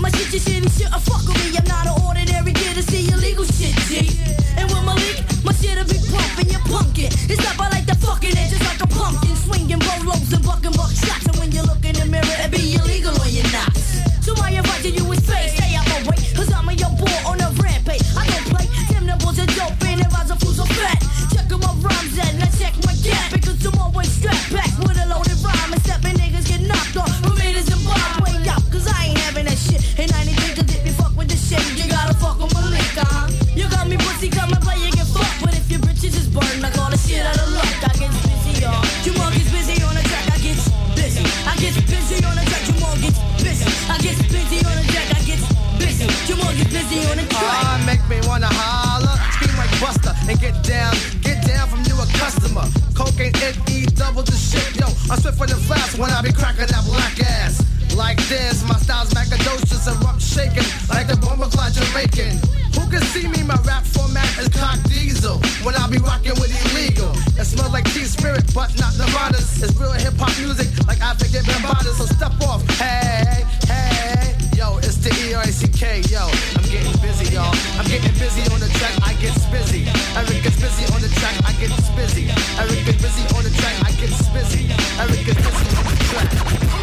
my shit, you shitty shit, fuck with me. I'm not an ordinary kid to see illegal shit, G. And with Malik, my shit'll be pumping, you're punkin'. It's up, I like the fucking it, just like a pumpkin. Swinging rolos and bucking buckshots. And when you look in the mirror, it be illegal or you're not. So why inviting you in space? Stay out my way, cause I'm a young boy on a rampage. I don't play, them nipples are dope, and the rise of fools so fat. Check my rhymes at, and I check my gap, because I'm always strapped back with a loaded rhyme. And stepping niggas get knocked off, Ramirez and Bob way out, cause I ain't having that shit. And I ain't think, cause if you fuck with this shit, you gotta fuck with my lick, You got me pussy, come and play, you get fucked. But if your britches is burned, I call the shit out of luck. I get busy, y'all. You monkeys busy on the track, I get busy. I get busy on the track, you all get busy. I get busy on the track, I get busy. You all get busy on the track. Make me wanna holler, scream like Buster, and get down from you a customer. Cocaine, NE, double the shit, yo. I'm swift for the flash when I be cracking that black ass. Like this, my style's macadocious and rough shaking, like the bomber cloud Jamaican. Who can see me? My rap format is cock diesel. When I be rocking with illegal, it smells like tea spirit, but not Nirvana's. It's real hip hop music, like African Bambaatas. So step off, hey, hey, yo, it's the ERACK, yo. I'm getting busy, y'all. I'm getting busy on the track, I get busy. Eric gets busy on the track, I get busy. Eric gets busy on the track, I get busy. Eric gets busy on the track.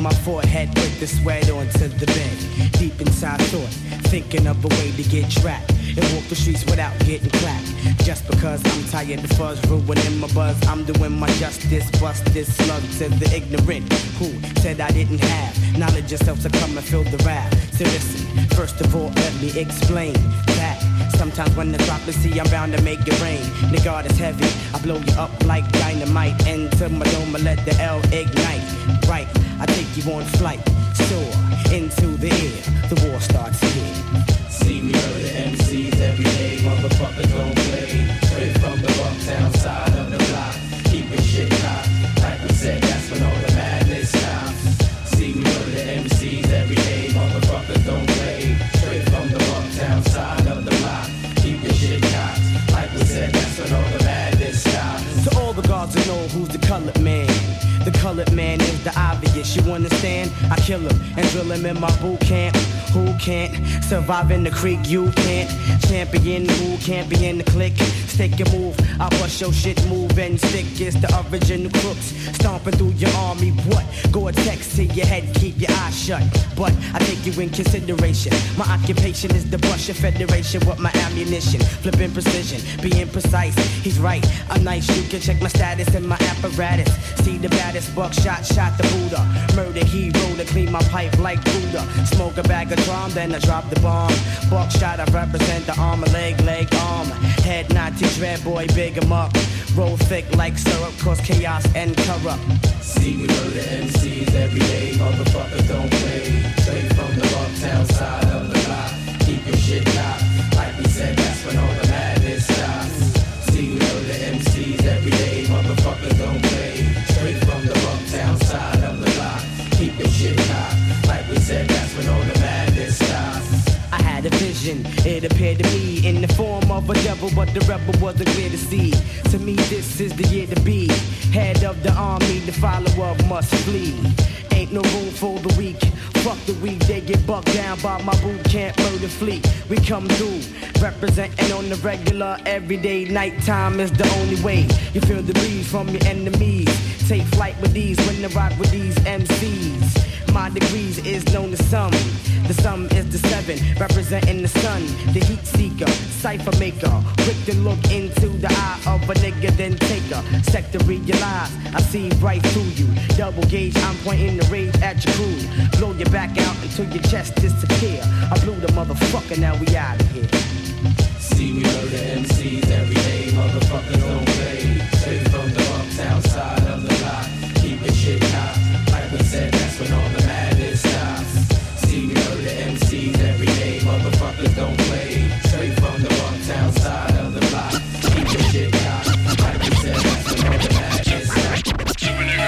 my forehead with the sweat onto the bed. Deep inside thought, thinking of a way to get trapped and walk the streets without getting clapped. Just because I'm tired of fuzz, ruining my buzz, I'm doing my justice. Bust this slug to the ignorant who said I didn't have knowledge yourself to come and fill the rap. So listen, first of all, let me explain that sometimes when the droplets see, I'm bound to make it rain. The guard is heavy, I blow you up like dynamite. Into my dome, I let the L ignite. Right, I take you on flight, soar into the air. The war starts here. See me murder MCs every day, motherfuckers don't play. Straight from the Bucktown side of the block, keeping shit hot. Like we said, that's when all the madness stops. See me murder MCs every day, motherfuckers don't play. Straight from the Bucktown side of the block, keeping shit hot. Like we said, that's when all the madness stops. To all the guards who know who's the colored man. The colored man is the obvious, you understand? I kill him and drill him in my boot camp. Who can't survive in the creek? You can't. Champion who can't be in the clique. Stick your move, I bust your shit move and stick. It's the original crooks stomping through your army. What? Go a text to your head, keep your eyes shut. But I take you in consideration. My occupation is the Russia Federation with my ammunition. Flipping precision, being precise. He's right, I'm nice. You can check my status and my apparatus. See the baddest buckshot, shot the Buddha. Murder hero to clean my pipe like Buddha. Smoke a bag of drum, then I drop the bomb. Buckshot, I represent the arm, leg, arm. Head not to dread, boy, big 'em up. Roll thick like syrup, cause chaos and corrupt. See me murder MCs every day, motherfuckers don't play. Straight from the Bucktown side of the block, keep your shit locked. Like we said, that's when all the madness stops. See me murder MCs every day, motherfuckers don't play. Straight from the Bucktown side of the block, keep your shit locked. Like we said, that's when all the madness stops. I had a vision, it appeared to me in the form of a devil, but the rebel wasn't clear to see. To me, this is the year to be. Head of the army, the follower must flee. Ain't no room for the weak. Fuck the weak, they get bucked down by my boot camp murder fleet. We come through, representing on the regular, everyday. Nighttime is the only way. You feel the breeze from your enemies. Take flight with these when I rock with these MCs. My degrees is known to some. The sum is the 7, representing the sun. The heat seeker, cipher maker. Quick to look into the eye of a nigga, then take a sec to realize I see right through you. Double gauge, I'm pointing the rage at your crew. Blow your back out until your chest disappear. I blew the motherfucker, now we out of here. See me murder MCs every day, motherfuckers don't play. Straight from the Bucktown side of the block, keep your shit hot. Like we said, that's when all the madness stops. See me murder MCs every day, motherfuckers don't play. Straight from the Bucktown side of the block, keep your shit hot. Like we said, that's when all the madness stops. Super nigga.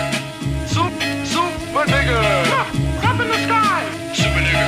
Super nigga. Up in the sky. Super nigga.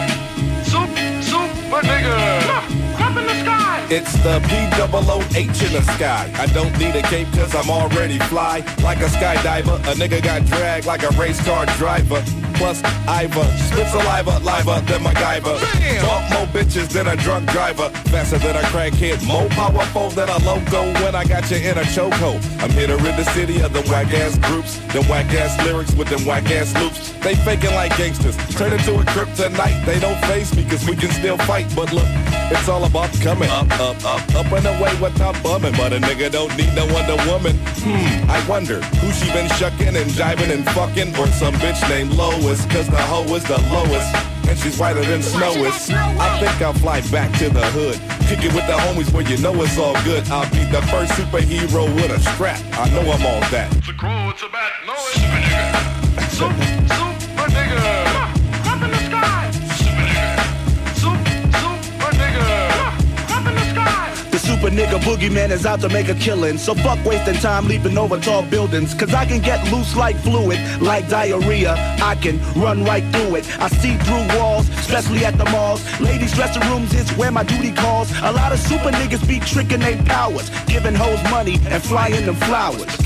Super nigga. Up in the sky. It's the P-double-O-H in the sky. I don't need a cape cause I'm already fly. Like a skydiver, a nigga got dragged like a race car driver. Plus, Iva, spit saliva, liver than MacGyver. Talk more bitches than a drunk driver. Faster than a crackhead, more powerful than a loco when I got you in a chokehold. I'm here to rid the city of them whack-ass groups, them whack-ass lyrics with them whack-ass loops. They faking like gangsters, turn into a kryptonite. They don't face me cause we can still fight, but look, it's all about coming up and away without bumming. But a nigga don't need no Wonder Woman. I wonder who she been shucking and jiving and fucking, or some bitch named Lois, cause the hoe is the lowest and she's whiter than snow is. I think I'll fly back to the hood, kick it with the homies where you know it's all good. I'll be the first superhero with a strap. I know I'm all that. The crow, it's a bat, no, it's super nigga. Super nigga. Up in the sky. Super nigga. Super nigga. Up in the sky. The super nigga boogeyman is out to make a killing. So fuck wasting time leaping over tall buildings. Cause I can get loose like fluid, like diarrhea. I can run right through it. I see through walls, especially at the malls. Ladies' dressing rooms is where my duty calls. A lot of super niggas be tricking their powers, giving hoes money and flying them flowers. Can you think of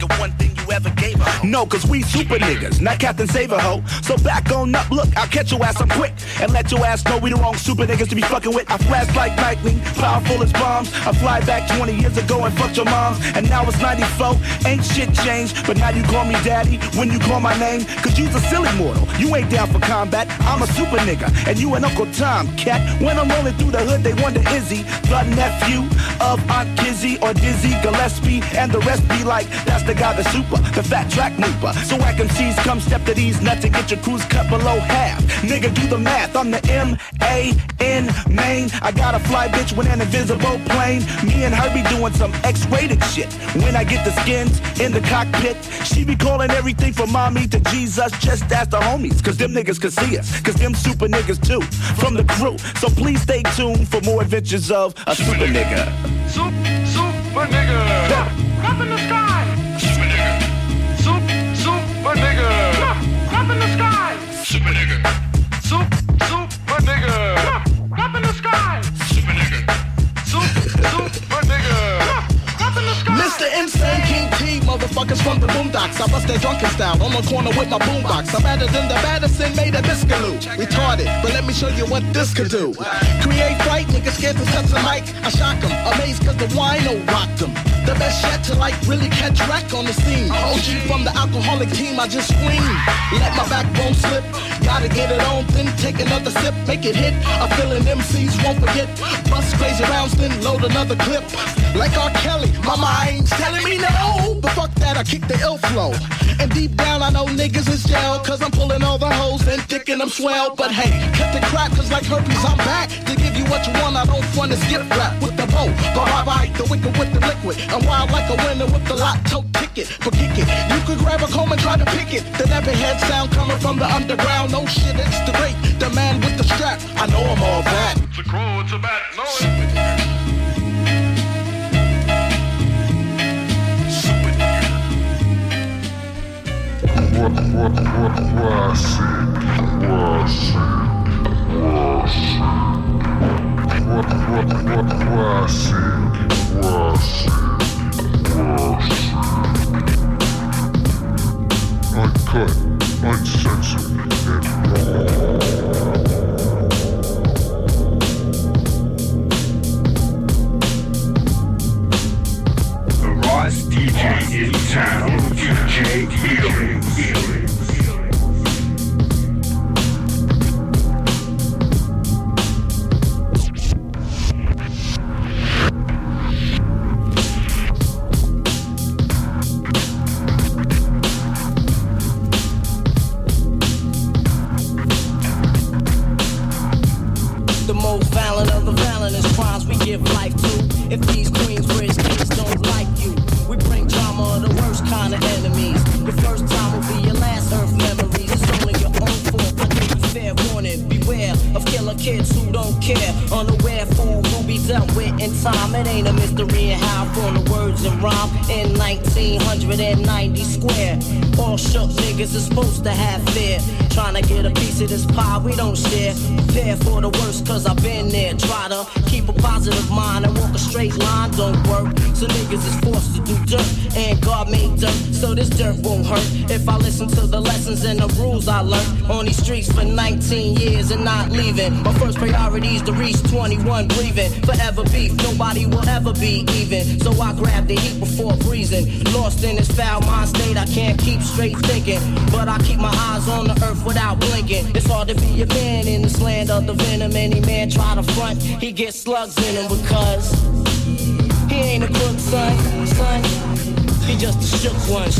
the one thing you ever gave her. No, cause we super niggas, not Captain Save-A-Ho. So back on up, look, I'll catch your ass up quick and let your ass know we the wrong super niggas to be fucking with. I flash like lightning, powerful as bombs. I fly back 20 years ago and fucked your moms, and now it's 94. Ain't shit changed, but now you call me daddy when you call my name. Cause you's a silly mortal, you ain't down for combat. I'm a super nigga, and you an Uncle Tom, cat. When I'm rolling through the hood, they wonder, is he the nephew of Aunt Kizzy or Dizzy Gillespie? And the rest be like, that's the guy, the super, the fat track mooper. So whack MCs, come step to these nuts and get your crews cut below half. Nigga, do the math, I'm the M-A-N main. I got a fly bitch with an invisible plane. Me and her be doing some X-rated shit. When I get the skins in the cockpit, she be calling everything from mommy to Jesus. Just ask the homies, cause them niggas can see us. Cause them super niggas too, from the crew. So please stay tuned for more adventures of a super nigga. Super nigga. Up in the sky. Super nigga. Super nigga. Up in the sky. Super nigga. Super nigga. Up in the sky. Super nigga. Super nigga. Up in the sky. Mr. Insane King T, motherfuckers from the boondocks. I bust their drunken style on the corner with my boombox. I'm better than the baddest and made a discaloo. Retarded, but let me show you what this could do. Create fright, niggas scared to touch the mic. I shock them, amazed cause the wino rocked them. The best yet to like really catch wreck on the scene. OG from the alcoholic team, I just scream. Let my backbone slip, gotta get it on, then take another sip, make it hit. I'm feeling MCs won't forget. Bust crazy rounds, then load another clip. Like R. Kelly, my mind's telling me no. But fuck that, I kick the ill flow. And deep down I know niggas is jail, cause I'm pulling all the hoes and dicking them swell. But hey, cut the crap, cause like herpes I'm back to give you what you want. I don't fund this gift wrap with the bow, but I bite the wicked with the liquid. I'm wild like a winner with the lotto ticket. But kick it, you could grab a comb and try to pick it. The never head sound coming from the underground. No shit, it's the great, the man with the strap. I know I'm all that. It's a crow, it's a bat, know it. Uncut, uncensored, and raw. The rawest DJ in town, DJ Healing. If these Queensbridge kids don't like you, we bring drama of the worst kind of enemies. Your first time will be your last earth memories. It's only your own fault. I give you fair warning. Beware of killer kids who don't care. Unaware fool who be dealt with in time. It ain't a mystery in how from the words and rhyme in 1990 square. All shook niggas is supposed to have fear. Trying to get a piece of this pie we don't share. Prepare for the worst cause I've been there. Try to keep a positive mind and walk a straight line don't work. So niggas is forced to do dirt, and God made dirt, so this dirt won't hurt. If I listen to the lessons and the rules I learned on these streets for 19 years and not leaving. My first priority is to reach 21 breathing. Forever beef, nobody will ever be even. So I grab the heat before breezing. Lost in this foul mind state, I can't keep straight thinking. But I keep my eyes on the earth without blinking. It's hard to be a man in this land of the venom. Any man try to front, he gets slugs in him because he ain't a crook, son. He just a shook one.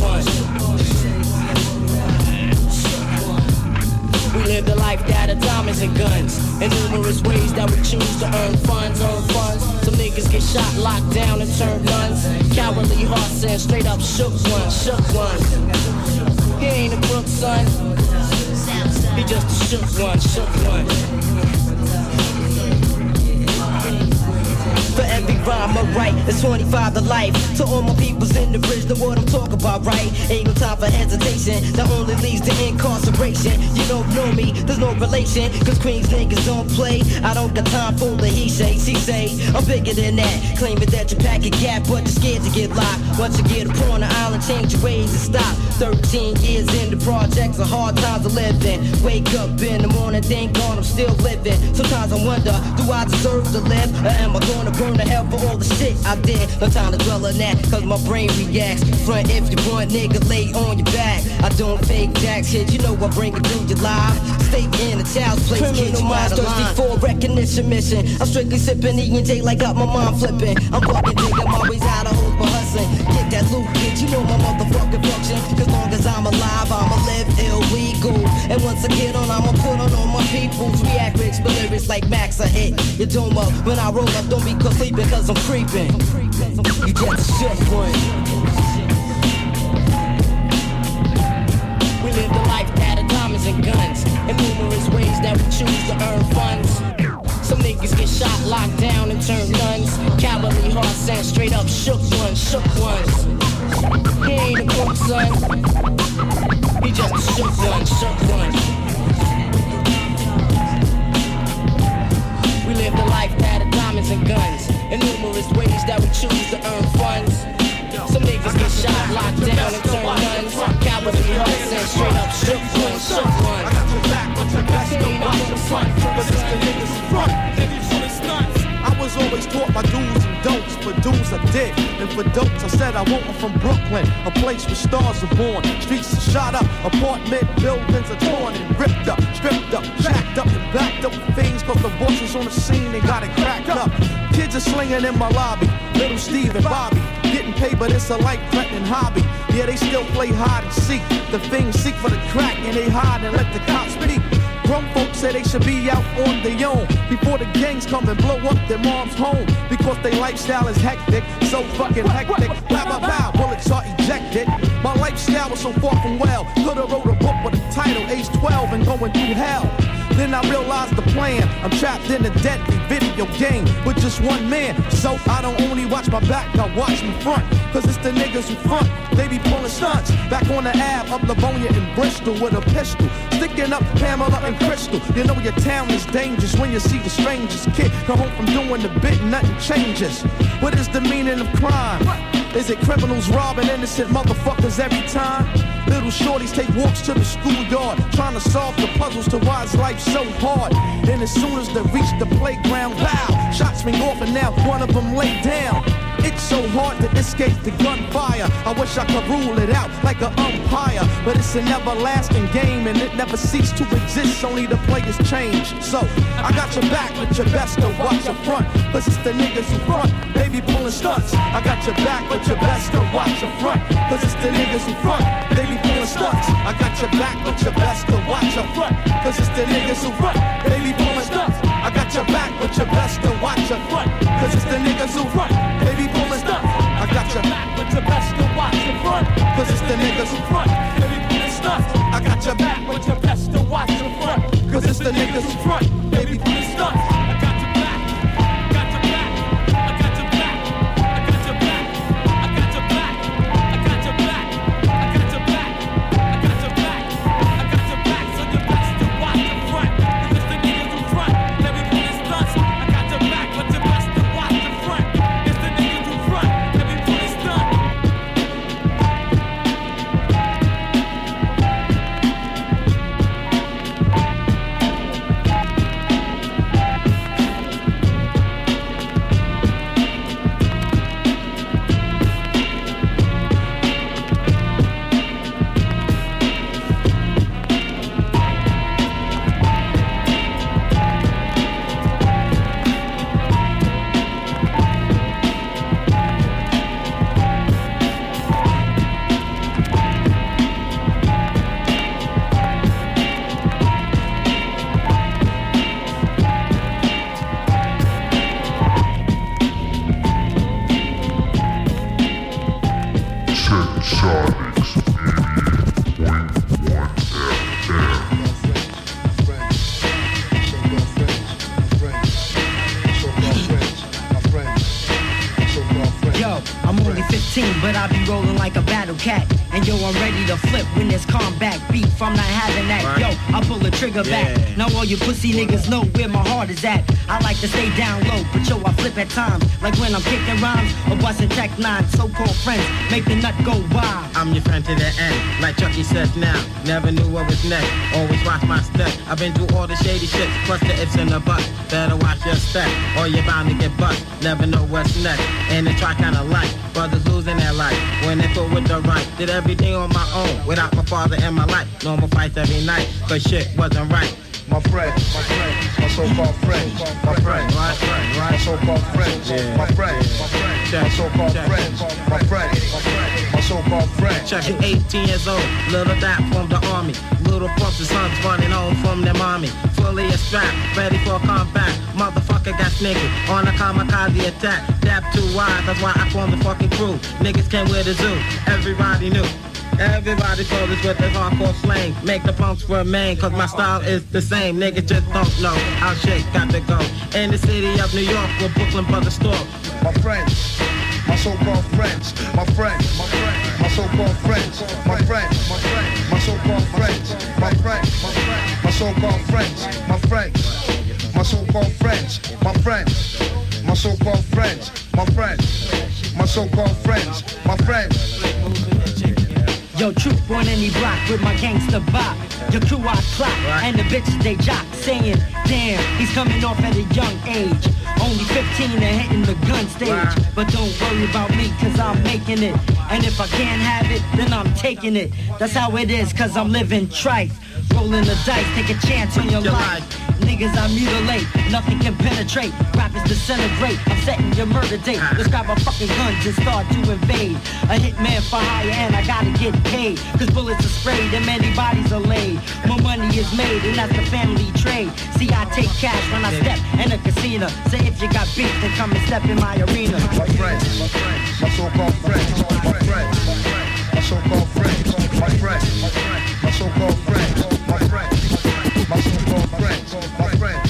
We live the life that of diamonds and guns, and numerous ways that we choose to earn funds. Some niggas get shot, locked down, and turn guns. Cowardly hearts and straight up shook one. He ain't a crook, son. He just a shook one. Forever every rhyme I write. It's 25 to life. To all my peoples in the bridge, know what I'm talking about, right? Ain't no time for hesitation. That only leads to incarceration. You don't know me, there's no relation. Cause Queens niggas don't play. I don't got time for the he say, she say. I'm bigger than that. Claiming that you pack a gap, but you're scared to get locked. Once you get upon the island, change your ways and stop. 13 years in the projects, a hard time to live in. Wake up in the morning, thank God I'm still living. Sometimes I wonder, do I deserve to live? Or am I gonna burn to hell for all the shit I did? No time to dwell on that, cause my brain reacts. Front if you want, nigga, lay on your back. I don't fake jacks hit, you know I bring it to you live. Stay in a child's place, kids, you out of line. For recognition mission, I'm strictly sipping E&J like got my mind flipping. I'm fucking digging my ways out of hope for hustling. Get that loot, bitch, you know my motherfucking function. Cause long as I'm alive, I'ma live illegal. And once I get on, I'ma put on all my peoples. React with lyrics like Max, I hit your dome up. When I roll up, don't be sleeping cause I'm creeping. You just shook one. We live the life that of diamonds and guns, in numerous ways that we choose to earn funds. Some niggas get shot, locked down, and turn guns. Cavalry heart sent straight up shook ones, shook ones. He ain't a crook, son. He just a shook one, shook one. We live the life that of diamonds and guns, in numerous ways that we choose to earn funds. Some niggas get shot, locked down, and turn guns. Cavalry heart sent straight up shook one, shook one. I got your back, but your best don't watch your front. Cause it's the niggas in front, niggas for the stunts. I was always taught my do's and don'ts. For do's I did, and for don'ts I said I want one from Brooklyn, a place where stars are born. Streets are shot up, apartment buildings are torn and ripped up, stripped up, jacked up and backed up with things. Cause the bosses on the scene, they got it cracked up. Kids are slinging in my lobby, little Steve and Bobby. Getting paid, but it's a life-threatening hobby. Yeah, they still play hide and seek. The things seek for the crack and they hide and let the cops speak. Grown folks say they should be out on their own before the gangs come and blow up their mom's home. Because their lifestyle is hectic, so fucking hectic. Blah, blah, blah, bullets are ejected. My lifestyle was so far from well. Could've wrote a book with a title, age 12 and going through hell. Then I realized the plan. I'm trapped in a deadly video game with just one man. So I don't only watch my back, I watch my front. Cause it's the niggas who front, they be pulling stunts. Back on the Ave, up Livonia in Bristol with a pistol. Sticking up Pamela and Crystal. You know your town is dangerous when you see the strangers. Kid come home from doing the bit, nothing changes. What is the meaning of crime? Is it criminals robbing innocent motherfuckers every time? Little shorties take walks to the schoolyard, trying to solve the puzzles to why is life so hard. And as soon as they reach the playground, wow, shots ring off and now one of them lay down. It's so hard to escape the gunfire. I wish I could rule it out like an umpire. But it's an everlasting game and it never ceased to exist, only the players change. So, I got your back, but your best to watch your front. Cause it's the niggas who front, they be pulling stunts. I got your back, but your best to watch your front. Cause it's the niggas who front, they be pulling stunts. I got your back, but your best to watch your front. Cause it's the niggas who front, they be pulling stunts. I got your back, but your best to watch your front. Cause it's the niggas who front, they be pulling stunts. I got your back, but your best to watch your front. Cause it's the niggas who front, they be pulling stunts. I got your back, but your best to watch your front. Cause it's the niggas who front, they be pulling stunts. I got your back, I got your back, I got your back, I got your back, I got your back, I got your back, I got your back, I got your back, I got your back. So your best to watch your front. Cause it's the niggas who front, they be pulling stunts. I got your back, but your best to watch your front. It's the niggas who front, they be pulling stunts. I be rolling like a battle cat. And yo, I'm ready to flip when there's combat beef. I'm not having that. Yo, I pull the trigger back. Now all you pussy niggas know where my heart is at. I like to stay down low, but yo, I flip at times. Like when I'm kicking rhymes or busting Tech 9. So-called friends make the nut go wild. I'm your friend to the end, like Chucky says now. Never knew what was next, always watch my step. I've been through all the shady shit, plus the ifs and the buts. Better watch your step, or you're bound to get bust. Never know what's next, and it's try kinda like brothers losing their life when they fought with the right. Did everything on my own, without my father in my life. Normal fights every night, cause shit wasn't right. My friend, my so-called friends, my friend, my so-called friends, my friend, my so-called friends, my friend, my so-called friends. Check it, 18 years old, little dap from the army. Little pups and sons running home from their mommy. Fully a strap, ready for combat. Motherfucker got sneaky on a kamikaze attack. Dap too wide, that's why I formed the fucking crew. Niggas came with the zoo, everybody knew. Everybody told us with the hardcore slang. Make the punks remain, cause my style is the same. Niggas just don't know how shit got to go. In the city of New York, where Brooklyn Brothers store. My friends, my so-called friends, my friends, my so-called friends, my friends, my so-called friends, my friends, my so-called friends, my friends, my so-called friends, my friends, my so-called friends, my friends, my so-called friends, my friends. Yo, truth on any block with my gangster bop. Your crew I clock, and the bitches they jock, saying, damn, he's coming off at a young age. Only 15 and hitting the gun stage. But don't worry about me, cause I'm making it. And if I can't have it, then I'm taking it. That's how it is, cause I'm living trife. Rolling the dice, take a chance on your life. Niggas I mutilate, nothing can penetrate. Rappers disintegrate, I'm setting your murder date. Let's grab our fucking guns and start to invade. A hitman for hire and I gotta get paid. Cause bullets are sprayed and many bodies are laid. More money is made and that's the family trade. See, I take cash when I step in a casino. Say if you got beef, then come and step in my arena. My friends, my so-called friends, my friends, my so-called friends, my friends, my so-called friends, my friends, my so-called friends, my friends.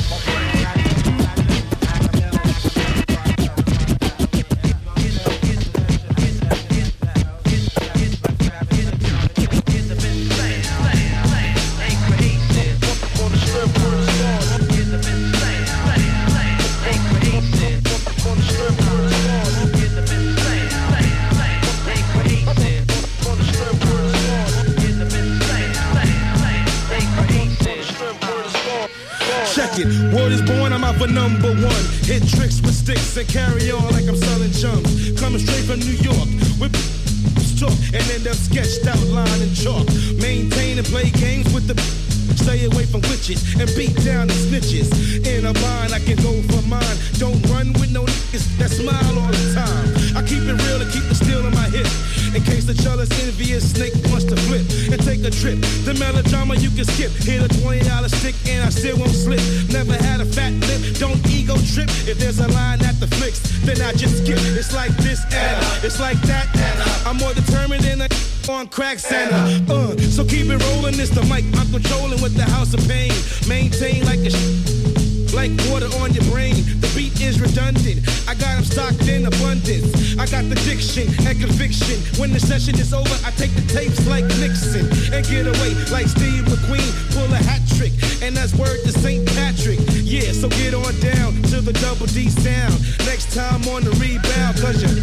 Word is born, I'm out for number one. Hit tricks with sticks and carry on like I'm selling chums. Coming straight from New York with talk and end up sketched out line and chalk. Maintain and play games with the stay away from witches and beat down the snitches. In a bind, I can go for mine. Don't run with no niggas that smile all the time. I keep it real and keep the steel in my hip. In case the jealous, envious snake wants to flip and take a trip. The melodrama you can skip. Hit a $20 stick and I still won't slip. Never had a fat lip, don't ego trip. If there's a line at the flicks, then I just skip. It's like this and it's like that. I'm more determined than a on crack Santa. So keep it rolling, it's the mic. I'm controlling with the house of pain. Maintain like a like water on your brain. The beat is redundant. I got them stocked in abundance. I got the diction and conviction. When the session is over, I take the tapes like Nixon and get away like Steve McQueen. Pull a hat trick, and that's word to St. Patrick. Yeah, so get on down to the Double D sound. Next time on the rebound, cause you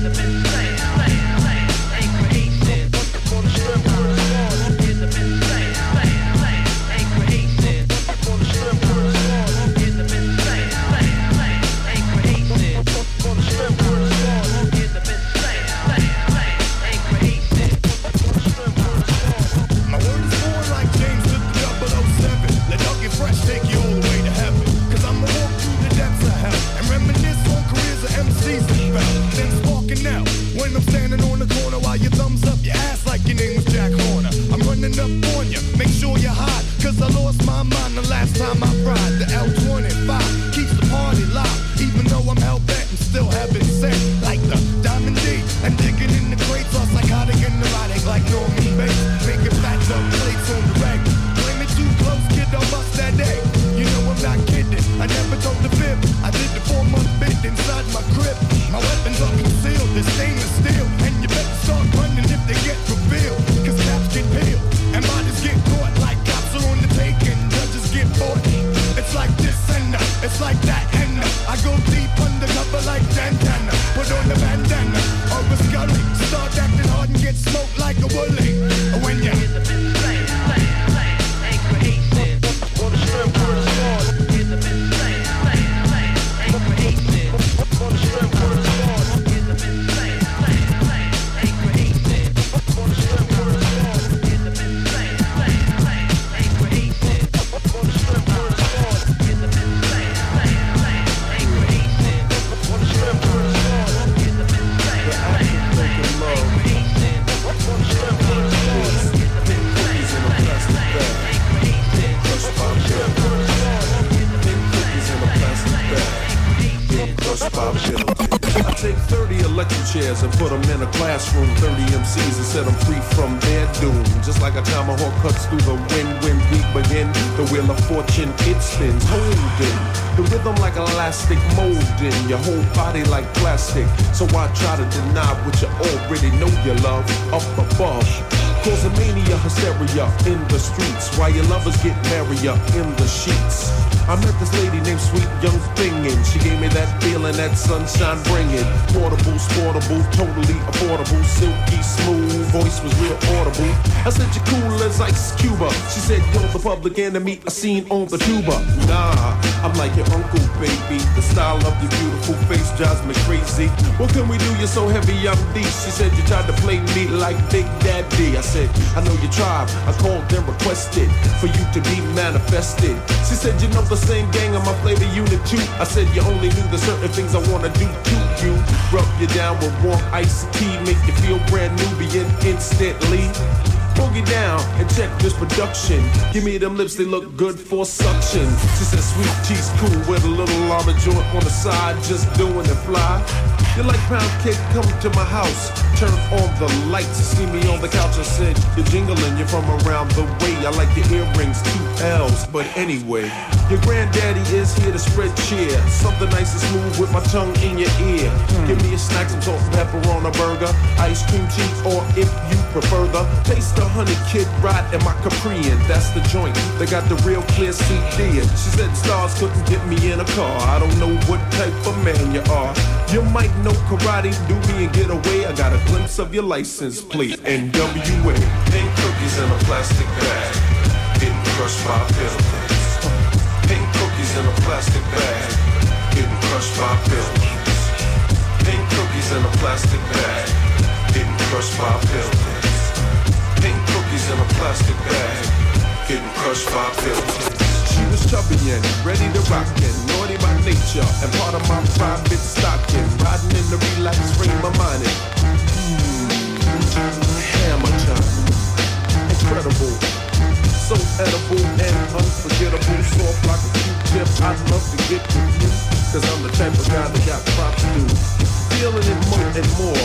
when I'm standing on the corner chairs and put them in a classroom. 30 MCs and set them free from their doom. Just like a tomahawk cuts through the wind when we begin. The wheel of fortune, it spins, holding the rhythm like elastic, molding your whole body like plastic. So I try to deny what you already know you love up above. Causing mania, hysteria in the streets while your lovers get merrier in the sheets. I met this lady named Sweet Young Thing, and she gave me that feeling, that sunshine bringing. Portable, sportable, totally affordable, silky smooth, voice was real audible. I said you're cool as Ice Cuba. She said you're the public enemy I seen on the tuba. Nah, I'm like your uncle, baby. The style of your beautiful face drives me crazy. What can we do? You're so heavy, I'm deep. She said you tried to play me like Big Daddy. I said I know your tribe. I called and requested for you to be manifested. She said you know the same gang of my flavor unit too. I said you only knew the certain things I wanna do to you. Rub you down with warm iced tea, make you feel brand new, begin instantly. Boogie down and check this production. Give me them lips, they look good for suction. She said sweet tea's cool with a little llama joint on the side, just doing it fly. You like pound cake, come to my house. Turn on the lights, see me on the couch. I said, you're jingling, you're from around the way. I like your earrings, 2 L's, but anyway. Your granddaddy is here to spread cheer. Something nice and smooth with my tongue in your ear. Give me a snack, some salt and pepper on a burger. Ice cream cheese, or if you prefer the taste of honey kid ride in my Capri. And that's the joint, they got the real clear CD. She said stars couldn't get me in a car. I don't know what type of man you are. You might know karate, do me and get away. I got a glimpse of your license plate, NWA. Pink cookies in a plastic bag, getting crushed by buildings. Pink cookies in a plastic bag, getting crushed by buildings. Pink cookies in a plastic bag, getting crushed by buildings. Pink cookies in a plastic bag, getting crushed by buildings. She was chubby and ready to rock and naughty by nature and part of my private stocking. Riding in the relaxed frame of mind. Hammer time. Incredible. So edible and unforgettable. Soft like a Q-tip. I'd love to get with you, cause I'm the type of guy that got props to do. Feeling it more and more.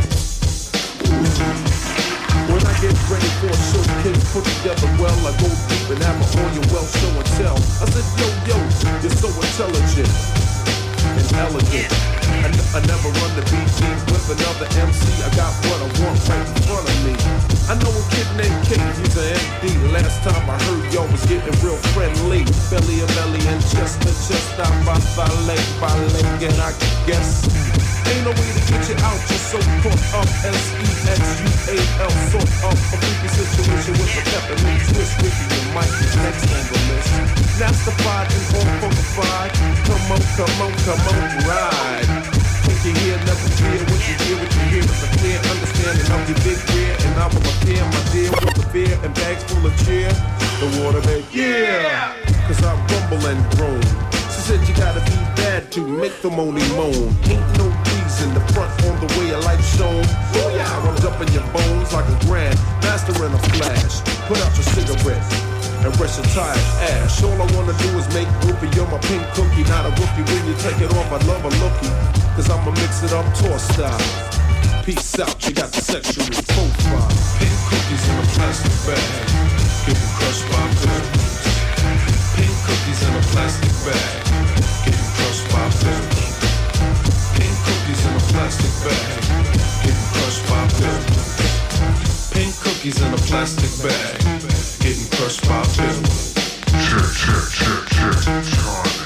When I get ready for a showcase put together well, I go deep and have a on your well show and tell. I said, yo, you're so intelligent and elegant. I never run the BG with another MC. I got what I want right in front of me. I know a kid named Kate, he's an MD. Last time I heard y'all was getting real friendly. Belly to belly and chest to chest. Out by leg, and I guess ain't no way to get you out. You're so caught up. SEXUAL, sort of a freaky situation with a peppermint twist. Ricky and Mike is next on the list. Mastified and all funkified. Come on, ride. Think you hear, never fear. What you hear is a clear understanding of your big rear. And I will appear, my dear, with a beer and bags full of cheer. The water bed, yeah. Cause I rumble and groan. She said you gotta be bad to make the money moan. Ain't no reason the front on the way of life shown. Oh yeah, runs up in your bones like a grand master in a flash. Put out your cigarette and rest your tired ass. All I wanna do is make whoopee. You're my pink cookie, not a rookie. When you take it off, I love a lookie. Cause I'ma mix it up tour style. Peace out, you got the sexual profile. Pink cookies in a plastic bag, getting crushed by buildings. Pink cookies in a plastic bag, getting crushed by buildings. Pink cookies in a plastic bag, getting crushed by buildings. Pink cookies in a plastic bag, getting crushed by buildings. Check.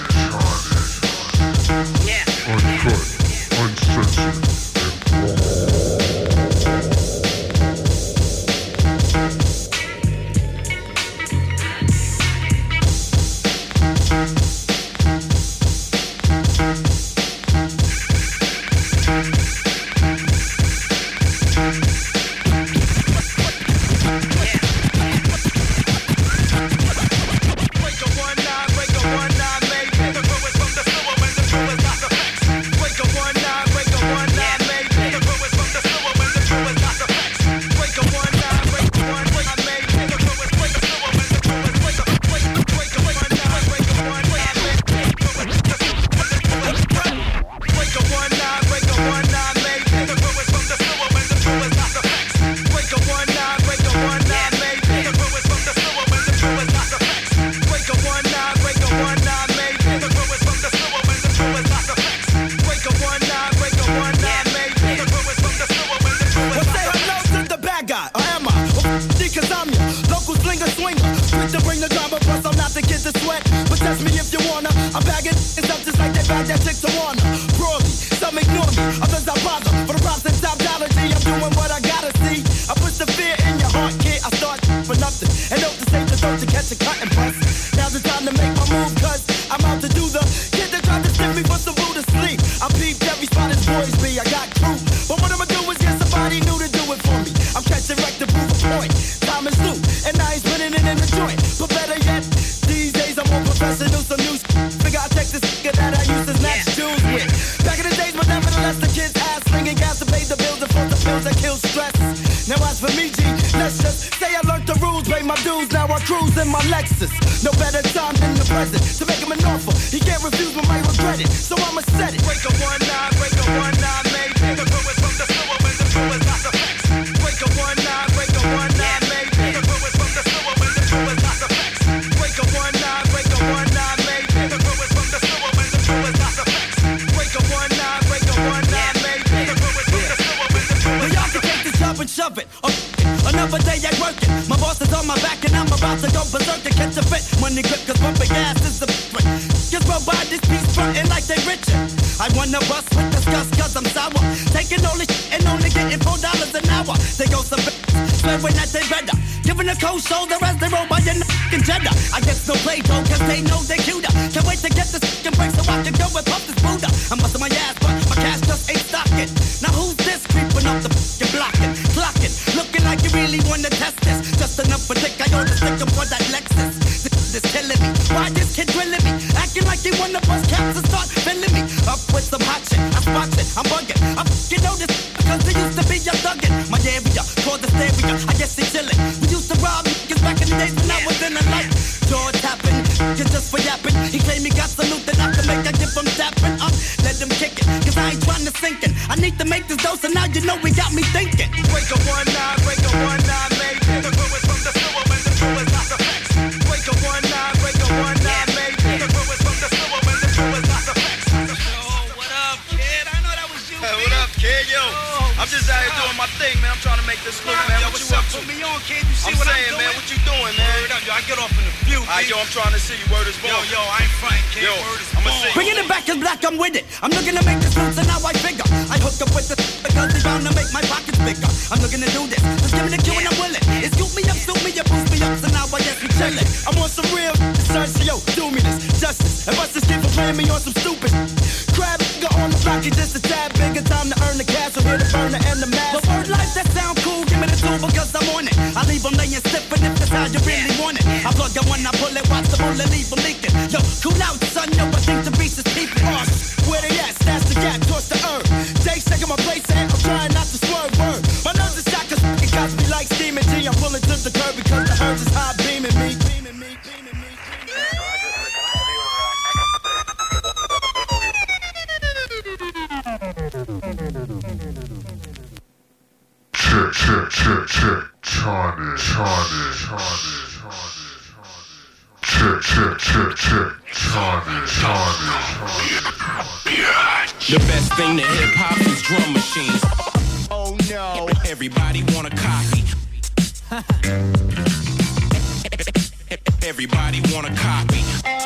Yeah. Uncut, uncensored, and Wake up one night. quick to bring the drama, plus I'm not the kid to sweat. But test me if you wanna. I'm bagging it's up just like they bag that chick to wanna. Broadly, some ignore me, others I bother. For the props and topology, I'm doing what I gotta see. I put the fear in your heart, kid. I start for nothing. And hope to save the throat to catch a cut and bust. Now's the time to make my move, cause I'm out to do the kid that tried to stick me for some food to sleep. I peeped every spot as boys be, I got crew. But what I'ma do is get somebody new to do it for me. I'm catching wreck to prove a point. Time is loose, and I ain't spinning it in the joint. But better yet, these days I'm more professional, some new figure I take this nigga that I used to snatch Jews with. Back in the days, but nevertheless, the kids ass slinging gas to pay the bills and float the pills that kill stress. Now as for me, G, let's just say I learned the rules, pay my dues, now I cruise in my Lexus. No better time than the present to make him an offer. He can't refuse but might regret it, so I'ma set it. Break a 1-9, break a 1-9, maybe. The crew is from the sewer when the crew is not the facts. Break a 1-9, break a 1-9, maybe. The crew is from the sewer when the crew is not the facts. Break a 1-9, break a 1-9, maybe. The crew is from the sewer when the crew is not the facts. Break a 1-9, break a 1-9, maybe. The crew is from the sewer when the crew is not the facts. Well, y'all can take this job and shove it. Another day at working. My boss is on my back and I'm about to go berserk to catch a fit. Money grip cause pumping gas is the just roll by this piece frontin' like they richer. I wanna bust with disgust cause I'm sour. Taking all this shit and only getting $4 an hour. They go some swearing that they better. Giving a cold shoulder as they roll by your fucking Jeddah. I guess no play though cause they know they cuter. Can't wait to get this fucking break so I can go and puff this Buddha. I'm busting my ass but my cash just ain't stocking. Now who's this creeping up the fucking blocking, clocking, looking like you really wanna test this. Just enough for dick, I ought to stick him for that Lexus. This killing me, why this kid drilling me? Acting like he wanna bust caps and start filling me up with some hot shit. I spot it, I'm bugging. I fucking know this because they used to be your thuggin'. My area, called the stereo, I guess they chillin'. We used to rob niggas back in the days when I was in the light. Jaw tapping, just for yapping. He claimed he got salute that I can make, I give him tapping. Let him kick it, cause I ain't trying to sink it. I need to make this dose and now you know we got me thinking. Break a 1-9, break a 1-9, maybe. The crew is from the sewer when the crew is not the facts. Break a 1-9, break a 1-9, maybe. The crew is from the sewer when the crew is not the facts. Yo, what up, kid? I know that was you. Hey, what up, kid? Yo, I'm just out here doing my thing, man. I'm trying to make this look, man. What you up to? Put me on, kid. You see what I'm saying, man? What you doing, man? Word up, yo. I get off in the view, yo, I'm trying to see you. Word is born. Yo, I ain't frontin', kid. Yo, word is born. Bringing it back is black, I'm with it. I'm looking to make this loot, so now I figure. I hook up with the because they bound to make my pockets bigger. I'm looking to do this. Just give me the cue and I'm willing. It's scoop me up, boost me up, so now I guess we chillin'. I'm on some real search, so yo, do me this justice. And bust this kid for playing me on some stupid crab nigga on the block, he just a tad bigger. Time to earn the cash, so here to burn the and the mask. But word life, that sound cool, give me the tool because I'm on it. I leave them laying stiff, and if that's how you really want it. I plug it when I pull it, watch the bullet, leave them leaking. Yo, cool out, son, yo, I think the beast is peeping. Where they at? Snatch the gap, toss the earth. Jay second my place, and I'm trying not to swerve word. My nose is shot, cause it got me like steaming G. I'm pulling to the curb because the herbs is high beaming me. Check, Charlie. The best thing to hip hop is drum machines. Oh no. Everybody want a copy. Everybody want a copy.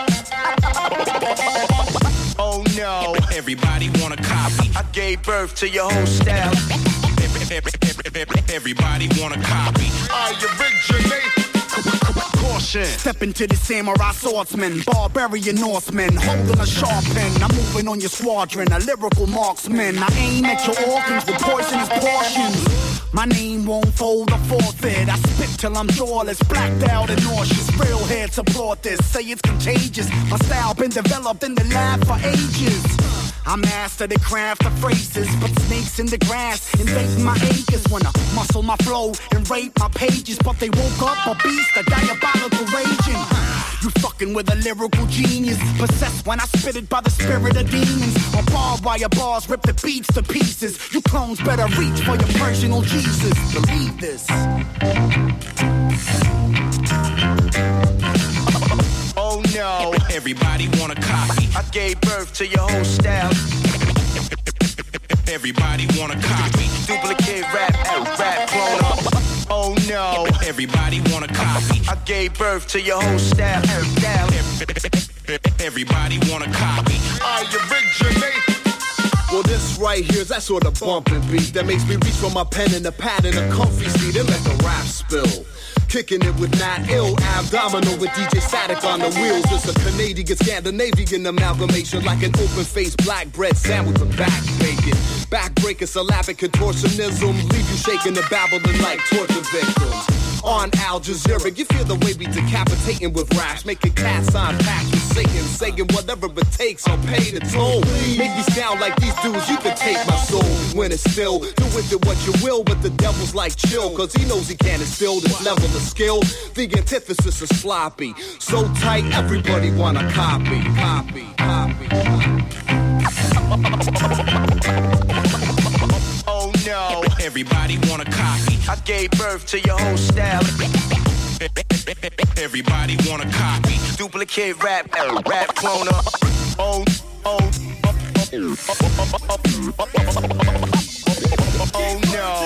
Oh no. Everybody want a copy. I gave birth to your whole style. Everybody want a copy. I originate. Caution. Step into the samurai swordsman, barbarian Norseman, holding a sharp pen. I'm moving on your squadron, a lyrical marksman. I aim at your organs with poisonous portions. My name won't fold or forfeit. I spit till I'm jawless, blacked out and nauseous. Real heads applaud this, say it's contagious. My style been developed in the lab for ages. I master the craft of phrases, but snakes in the grass invade my acres. Wanna muscle my flow and rape my pages, but they woke up a beast, a diabolical raging. You fucking with a lyrical genius, possessed when I spit it by the spirit of demons. On barbed wire bars, rip the beats to pieces. You clones better reach for your personal Jesus. Believe this. Oh no. Everybody want a copy. I gave birth to your whole style. Everybody want a copy. Duplicate rap, rap clone up. Oh no. Everybody wanna copy. I gave birth to your whole style. Everybody wanna copy. I originate. Well, this right here's that sort of bumping beat that makes me reach for my pen and the pad in a comfy seat and let the rap spill. Kicking it with Nat Ill, Abdominal with DJ Static on the wheels. It's a Canadian, Scandinavian amalgamation, like an open-faced black bread sandwich with back bacon. Backbreaking syllabic contortionism, leave you shaking and babbling like torture victims. On Al Jazeera, you feel the way we decapitating with raps, making cats on packs with Satan, saying whatever it takes, I'll pay the toll. Make me sound like these dudes, you can take my soul. When it's still, do with it what you will, but the devil's like chill, cause he knows he can't instill this level of skill. The antithesis is sloppy, so tight, everybody wanna copy. Oh no. Everybody wanna copy. I gave birth to your whole style. Everybody wanna copy. Duplicate rap cloner. Oh no.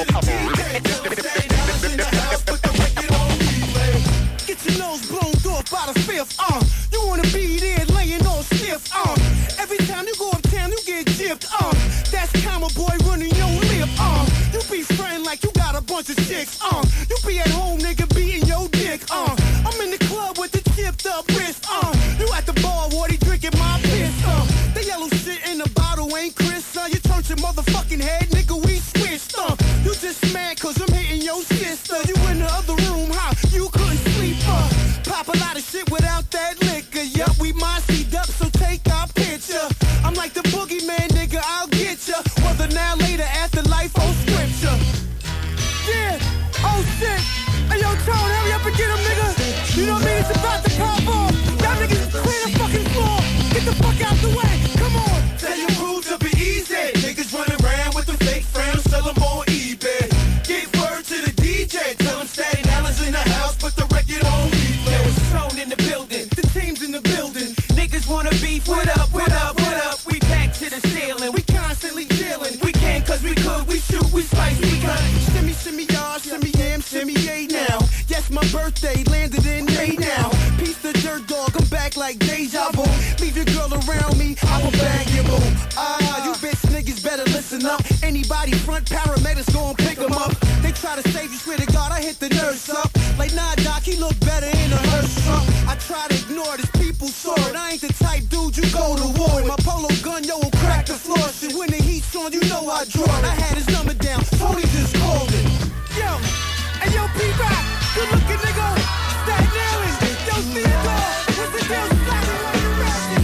Get your nose blown off by the fifth, you wanna be there laying on stiff, every time you go uptown you get gypped, that's Comma Boy running your lip, you be frontin' like you got a bunch of chicks, you be at home nigga beating your dick, I'm in the club with the chipped up wrist, you at the bar Wardy drinking my piss, the yellow shit in the bottle ain't Chris, you turned your motherfucking head nigga we switched, you just mad cause I'm hitting your sister, you in the other room, you couldn't sleep, pop a lot of shit without that liquor. Yup, we mossied up, so take our picture. I'm like the boogeyman, nigga, I'll get ya. Whether now, later, afterlife, or scripture. Yeah, oh shit. Hey yo, Tone, hurry up and get him, nigga. You know what I mean? It's about to pop off. Y'all niggas clear the fucking floor. Get the fuck out the way. Come on. Tell your crew to be easy. Niggas running around with the fake friends, sell them on eBay. Give word to the DJ. Tell him Staten Island's in the house, put the record on replay. Tone in the building, the team's in the building. Niggas wanna beef, what up? We back to the ceiling, we constantly dealing. We can cause we could, we shoot, we slice, we cut. Shimmy, y'all, shimmy, yam, shimmy, yay now. Yes, my birthday landed in May now. Piece the dirt dog, I'm back like deja vu. Leave your girl around me, I will bag you, boo. You bitch niggas better listen up. Anybody front, paramedics gon' pick them up. They try to save you, swear to God, I hit the nurse up. Like, nah, doc, he look better in a hearse truck. I try to ignore this, people saw it. I ain't the type dude you go to war with. My polo gun, yo, will crack the floor. Shit, when the heat's on, you know I draw it. I had his number down, Tony just called it. Yo, hey yo, P-Rock, good looking nigga. Staten Island, yo, Theodore, what's the deal? Slapping while you rapping.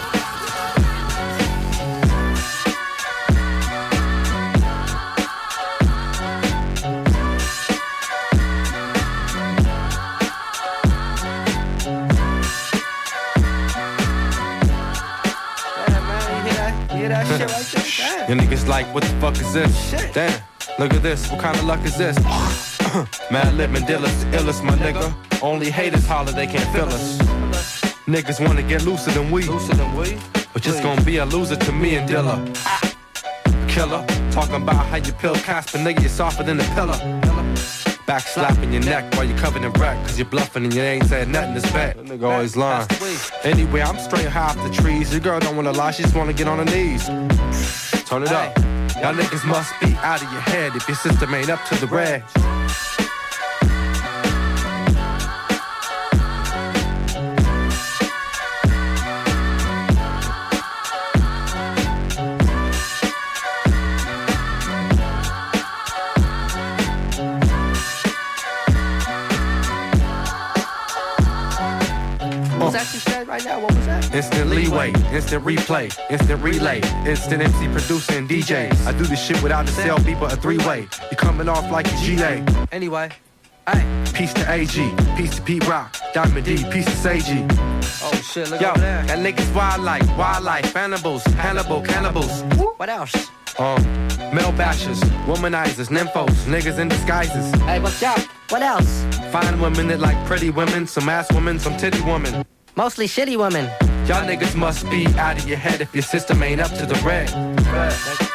Your niggas like, what the fuck is this? Damn, look at this, what kind of luck is this? Mad Lib Mandela's the illest, my nigga. Only haters holler, they can't feel us. Niggas wanna get looser than we. But just gonna be a loser to me and Dilla. Killer, talking about how you pill Casper, nigga, you're softer than a pillar. Back slapping your neck while you're covered in wreck, cause you're bluffing and you ain't said nothing this back. That nigga always lying. Anyway, I'm straight high off the trees. Your girl don't wanna lie, she just wanna get on her knees. Turn it up. Y'all niggas must be out of your head if your system ain't up to the reg. What was that you said right now? What was that? Instant leeway, instant replay, instant relay, instant MC producer and DJ. I do this shit without a cell beat but a three-way. You coming off like a GA. Anyway, hey. Peace to AG, peace to Pete Rock, Diamond D, peace to Seiji. Oh shit, look Yo, over there. that niggas wildlife, animals, cannibals. What else? Male bashers, womanizers, nymphos, niggas in disguises. Hey, what's up? What else? Fine women that like pretty women, some ass women, some titty women. Mostly shitty women. Y'all niggas must be out of your head if your system ain't up to the red.